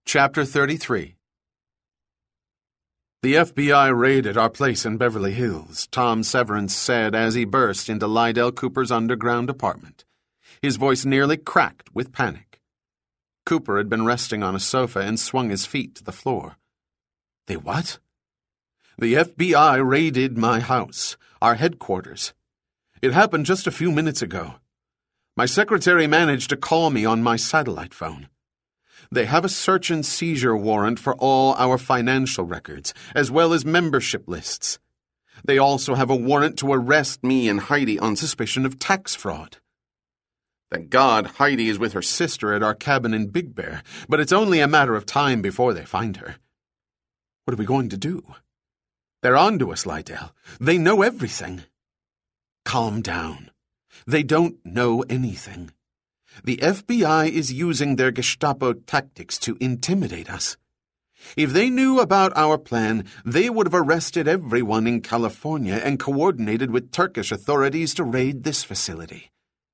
Chapter 33. The FBI raided our place in Beverly Hills, Tom Severance said as he burst into Lydell Cooper's underground apartment. His voice nearly cracked with panic. Cooper had been resting on a sofa and swung his feet to the floor. They what? The FBI raided my house, our headquarters. It happened just a few minutes ago. My secretary managed to call me on my satellite phone. They have a search and seizure warrant for all our financial records, as well as membership lists. They also have a warrant to arrest me and Heidi on suspicion of tax fraud. Thank God Heidi is with her sister at our cabin in Big Bear, but it's only a matter of time before they find her. What are we going to do? They're on to us, Lydell. They know everything. Calm down. They don't know anything. The FBI is using their Gestapo tactics to intimidate us. If they knew about our plan, they would have arrested everyone in California and coordinated with Turkish authorities to raid this facility.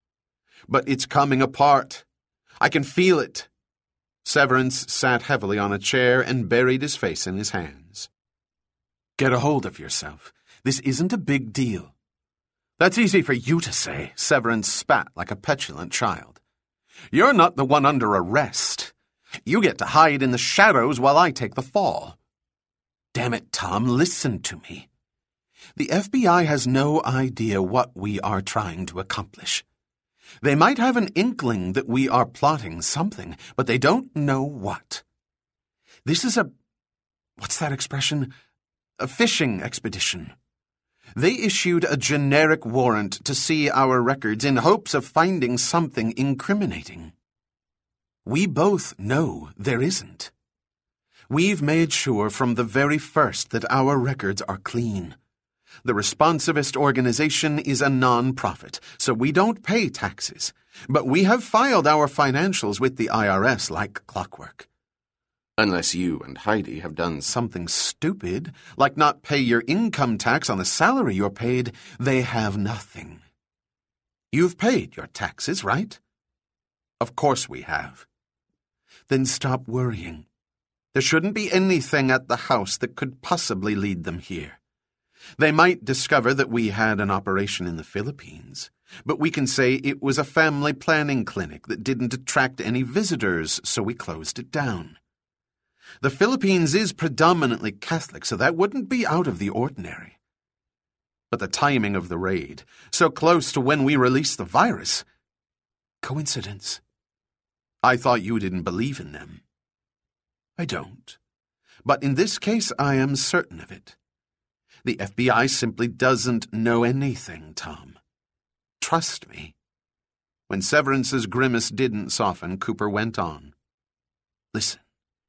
But it's coming apart. I can feel it. Severance sat heavily on a chair and buried his face in his hands. Get a hold of yourself. This isn't a big deal. That's easy for you to say, Severance spat like a petulant child. You're not the one under arrest. You get to hide in the shadows while I take the fall. Damn it, Tom, listen to me. The FBI has no idea what we are trying to accomplish. They might have an inkling that we are plotting something, but they don't know what. This is what's that expression? A fishing expedition. They issued a generic warrant to see our records in hopes of finding something incriminating. We both know there isn't. We've made sure from the very first that our records are clean. The Responsivist organization is a non-profit, so we don't pay taxes, but we have filed our financials with the IRS like clockwork. Unless you and Heidi have done something stupid, like not pay your income tax on the salary you're paid, they have nothing. You've paid your taxes, right? Of course we have. Then stop worrying. There shouldn't be anything at the house that could possibly lead them here. They might discover that we had an operation in the Philippines, but we can say it was a family planning clinic that didn't attract any visitors, so we closed it down. The Philippines is predominantly Catholic, so that wouldn't be out of the ordinary. But the timing of the raid, so close to when we released the virus, coincidence. I thought you didn't believe in them. I don't. But in this case, I am certain of it. The FBI simply doesn't know anything, Tom. Trust me. When Severance's grimace didn't soften, Cooper went on. Listen.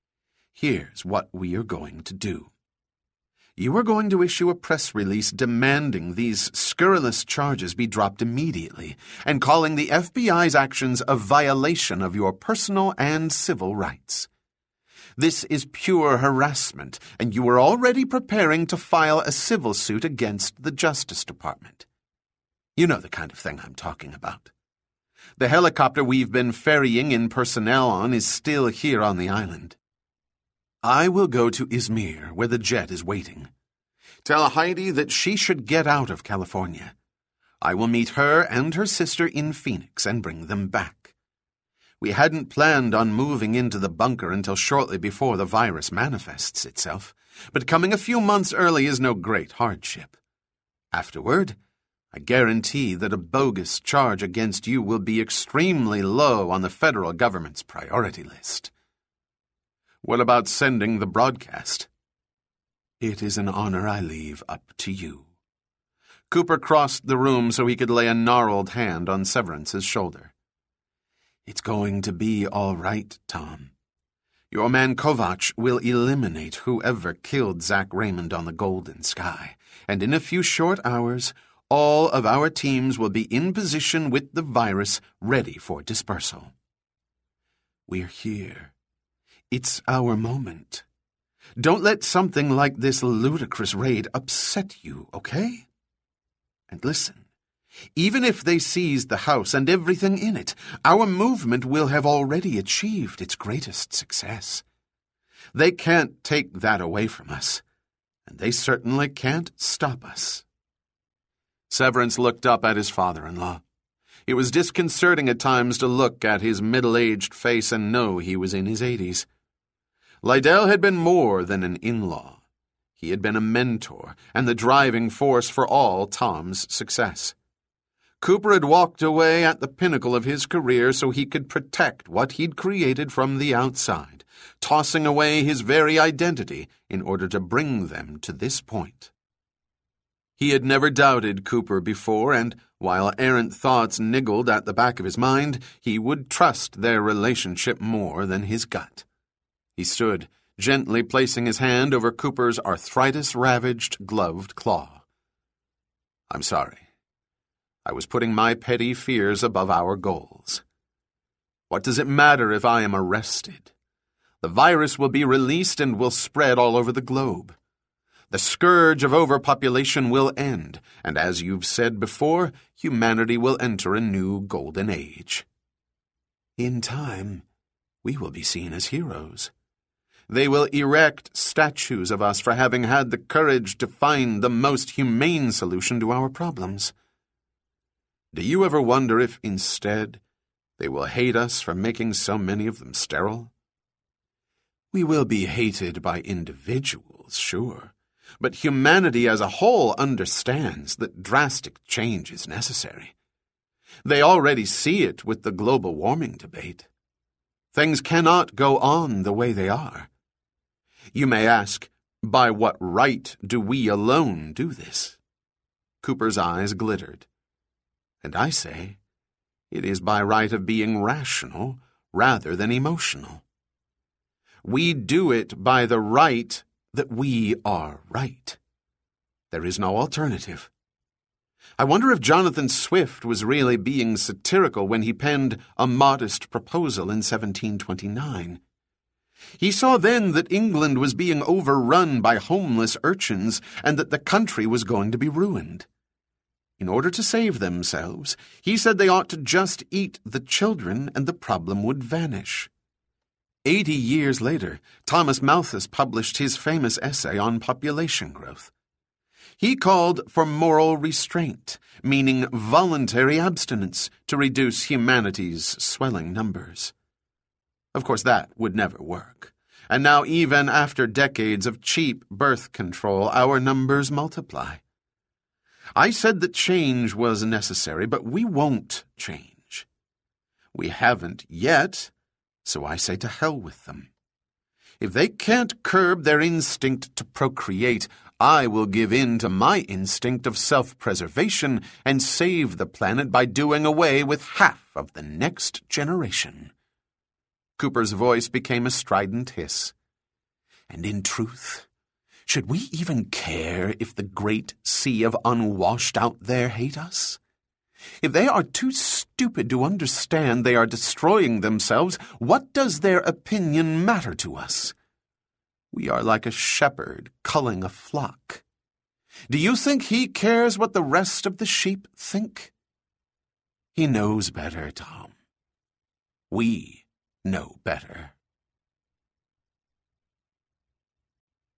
Here's what we are going to do. You are going to issue a press release demanding these scurrilous charges be dropped immediately and calling the FBI's actions a violation of your personal and civil rights. This is pure harassment, and you are already preparing to file a civil suit against the Justice Department. You know the kind of thing I'm talking about. The helicopter we've been ferrying in personnel on is still here on the island. I will go to Izmir, where the jet is waiting. Tell Heidi that she should get out of California. I will meet her and her sister in Phoenix and bring them back. We hadn't planned on moving into the bunker until shortly before the virus manifests itself, but coming a few months early is no great hardship. Afterward, I guarantee that a bogus charge against you will be extremely low on the federal government's priority list. What about sending the broadcast? It is an honor I leave up to you. Cooper crossed the room so he could lay a gnarled hand on Severance's shoulder. It's going to be all right, Tom. Your man Kovac will eliminate whoever killed Zach Raymond on the Golden Sky, and in a few short hours, all of our teams will be in position with the virus ready for dispersal. We're here. It's our moment. Don't let something like this ludicrous raid upset you, okay? And listen, even if they seize the house and everything in it, our movement will have already achieved its greatest success. They can't take that away from us, and they certainly can't stop us." Severance looked up at his father-in-law. It was disconcerting at times to look at his middle-aged face and know he was in his 80s. Lydell had been more than an in-law. He had been a mentor and the driving force for all Tom's success. Cooper had walked away at the pinnacle of his career so he could protect what he'd created from the outside, tossing away his very identity in order to bring them to this point. He had never doubted Cooper before, and while errant thoughts niggled at the back of his mind, he would trust their relationship more than his gut. He stood, gently placing his hand over Cooper's arthritis-ravaged gloved claw. "I'm sorry. I was putting my petty fears above our goals. What does it matter if I am arrested? The virus will be released and will spread all over the globe. The scourge of overpopulation will end, and as you've said before, humanity will enter a new golden age. In time, we will be seen as heroes. They will erect statues of us for having had the courage to find the most humane solution to our problems. Do you ever wonder if, instead, they will hate us for making so many of them sterile? We will be hated by individuals, sure, but humanity as a whole understands that drastic change is necessary. They already see it with the global warming debate. Things cannot go on the way they are. You may ask, by what right do we alone do this? Cooper's eyes glittered. And I say, it is by right of being rational rather than emotional. We do it by the right that we are right. There is no alternative. I wonder if Jonathan Swift was really being satirical when he penned A Modest Proposal in 1729. He saw then that England was being overrun by homeless urchins and that the country was going to be ruined. In order to save themselves, he said they ought to just eat the children and the problem would vanish. 80 years later, Thomas Malthus published his famous essay on population growth. He called for moral restraint, meaning voluntary abstinence, to reduce humanity's swelling numbers. Of course, that would never work. And now, even after decades of cheap birth control, our numbers multiply. I said that change was necessary, but we won't change. We haven't yet, so I say to hell with them. If they can't curb their instinct to procreate, I will give in to my instinct of self-preservation and save the planet by doing away with half of the next generation. Cooper's voice became a strident hiss. And in truth, should we even care if the great sea of unwashed out there hate us? If they are too stupid to understand they are destroying themselves, what does their opinion matter to us? We are like a shepherd culling a flock. Do you think he cares what the rest of the sheep think? He knows better, Tom. We know better.